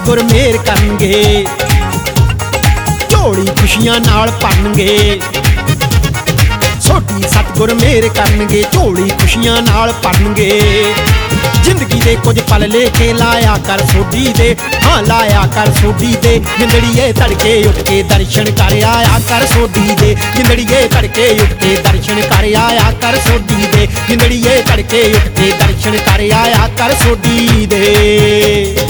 सतगुर मेहर करनगे, झोली खुशियां नाल भरनगे। सोडी सतगुर मेहर करनगे, झोली खुशियां नाल भरनगे। जिंदगी दे कुछ पल लेके लाया कर सोडी दे, हाँ लाया कर सोडी दे। जिंदड़ीए तड़के उठ के दर्शन कर आया कर सोडी दे। जिंदड़ीए तड़के उठ के दर्शन कर आया कर सोडी दे। जिंदड़ीए तड़के उठ के दर्शन कर आया कर सोडी दे।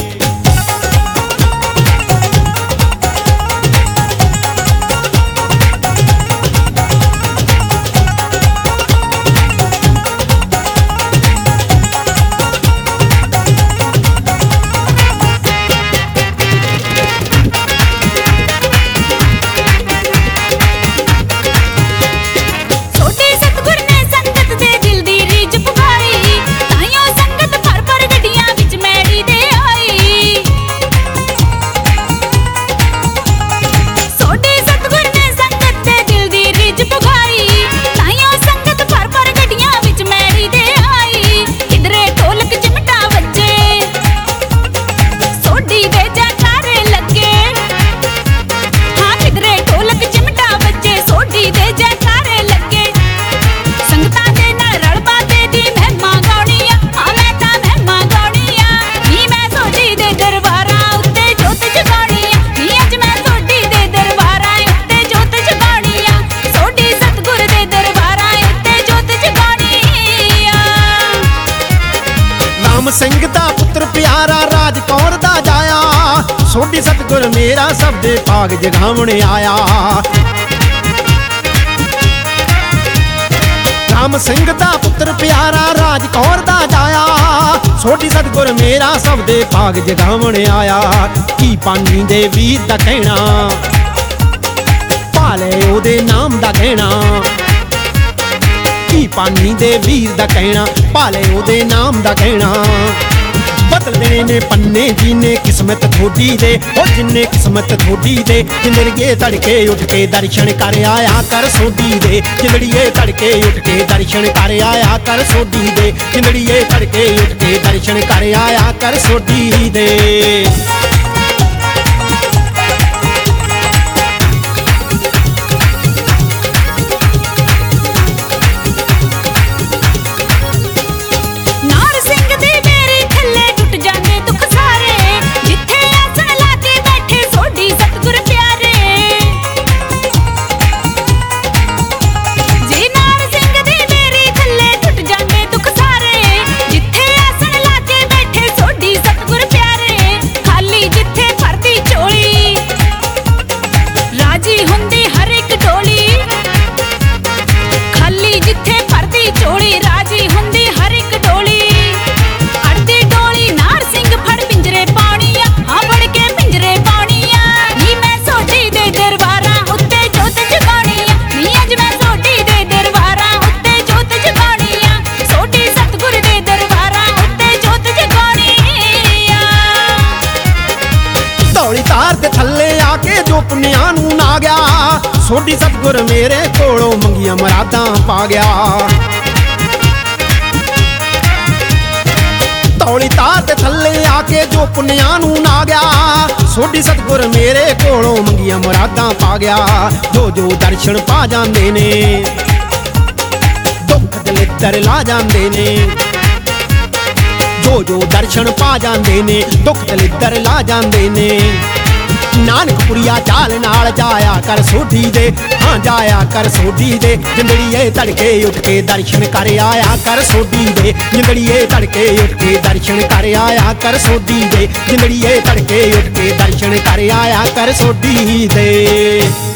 ਸਿੰਘ ਦਾ ਪੁੱਤਰ ਪਿਆਰਾ ਰਾਜ ਕੌਰ ਦਾ ਜਾਇਆ, ਸੋਢੀ ਸਤਗੁਰ ਮੇਰਾ ਸਭ ਦੇ ਭਾਗ ਜਗਾਵਣ ਆਇਆ। ਰਾਮ ਸਿੰਘ ਦਾ ਪੁੱਤਰ ਪਿਆਰਾ ਰਾਜ ਕੌਰ ਦਾ ਜਾਇਆ, ਸੋਢੀ ਸਤਗੁਰ ਮੇਰਾ ਸਭ ਦੇ ਭਾਗ ਜਗਾਵਣ ਆਇਆ। ਕੀ ਪਾਣੀ ਦੇ ਵੀਰ ਦਾ ਕਹਿਣਾ, ਭਾਲੇ ਉਹਦੇ ਨਾਮ ਦਾ ਕਹਿਣਾ। ਕੀ ਪਾਣੀ ਦੇ ਵੀਰ ਦਾ ਕਹਿਣਾ, ਭਾਲੇ ਉਹਦੇ ਨਾਮ ਦਾ ਕਹਿਣਾ। ਬਦਲਦੇ ਨੇ ਪੰਨੇ ਜੀਨੇ ਕਿਸਮਤ ਥੋਡੀ ਦੇ, ਉਹ ਜਿੰਨੇ ਕਿਸਮਤ ਥੋਡੀ ਦੇ। ਜਿੰਦੜੀਏ ਤੜਕੇ ਉੱਠ ਕੇ ਦਰਸ਼ਨ ਕਰ ਆਇਆ ਕਰ ਸੋਢੀ ਦੇ। ਜਿੰਦੜੀਏ ਤੜਕੇ ਉੱਠ ਕੇ ਦਰਸ਼ਨ ਕਰ ਆਇਆ ਕਰ ਸੋਢੀ ਦੇ। ਜਿੰਦੜੀਏ ਤੜਕੇ ਉੱਠ ਕੇ ਦਰਸ਼ਨ ਕਰ ਆਇਆ ਕਰ ਸੋਢੀ ਦੇ। ਪੁੰਨਿਆਂ ਨੂੰ ਨਾ ਗਿਆ, ਸੋਢੀ ਸਤਗੁਰ ਮੇਰੇ ਕੋਲੋਂ ਮੰਗੀਆਂ ਮਰਾਦਾਂ ਪਾ ਗਿਆ। ਤੌਲੀ ਤਾਰ ਦੇ ਥੱਲੇ ਆ ਕੇ ਜੋ ਪੁੰਨਿਆਂ ਨੂੰ ਨਾ ਗਿਆ, ਸੋਢੀ ਸਤਗੁਰ ਮੇਰੇ ਕੋਲੋਂ ਮੰਗੀਆਂ ਮਰਾਦਾਂ ਪਾ ਗਿਆ। ਜੋ ਜੋ ਦਰਸ਼ਨ ਪਾ ਜਾਂਦੇ ਨੇ, ਦੁੱਖ ਦਲਿੱਦਰ ਲਾ ਜਾਂਦੇ ਨੇ। ਜੋ ਜੋ ਦਰਸ਼ਨ ਪਾ ਜਾਂਦੇ ਨੇ, ਦੁੱਖ ਦਲਿੱਦਰ ਲਾ ਜਾਂਦੇ ਨੇ। ਨਾਨਕਪੁਰੀਆ ਚਾਲ ਨਾਲ ਜਾਇਆ ਕਰ ਸੋਢੀ ਦੇ, ਹਾਂ ਜਾਇਆ ਕਰ ਸੋਢੀ ਦੇ। ਜਿੰਦੜੀਏ ਤੜਕੇ ਉੱਠ ਕੇ ਦਰਸ਼ਨ ਕਰ ਆਇਆ ਕਰ ਸੋਢੀ ਦੇ। ਜਿੰਦੜੀਏ ਤੜਕੇ ਉੱਠ ਕੇ ਦਰਸ਼ਨ ਕਰ ਆਇਆ ਕਰ ਸੋਢੀ ਦੇ। ਜਿੰਦੜੀਏ ਤੜਕੇ ਉੱਠ ਕੇ ਦਰਸ਼ਨ ਕਰ ਆਇਆ ਕਰ ਸੋਢੀ ਦੇ।